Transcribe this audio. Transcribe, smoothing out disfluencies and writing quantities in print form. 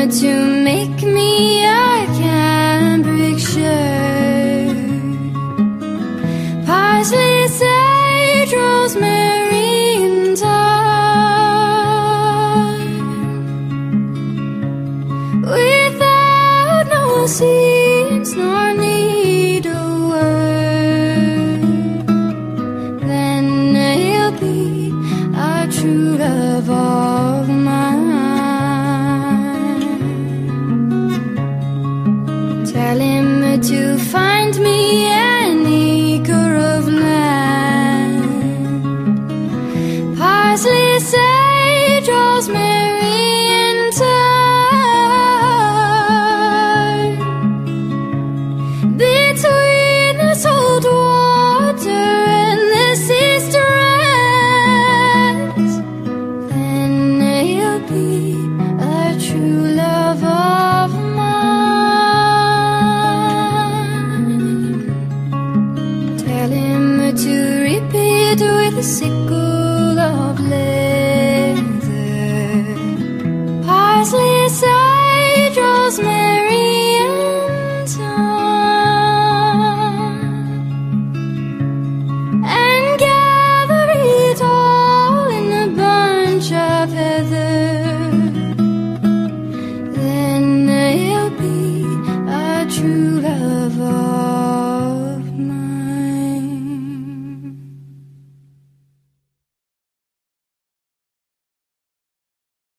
to make me a cambric shirt. Parsley, sage, rosemary, and thyme, without no seams nor needlework. Then he'll be a true love of mine. Tell him to find me an acre of land, parsley, sage, rosemary, and thyme, between the salt water and the sea strands. Then he'll be a true love of mine. Tell him to reap it with a sickle of leather, parsley, sage, rosemary, and thyme, and gather it all in a bunch of heather.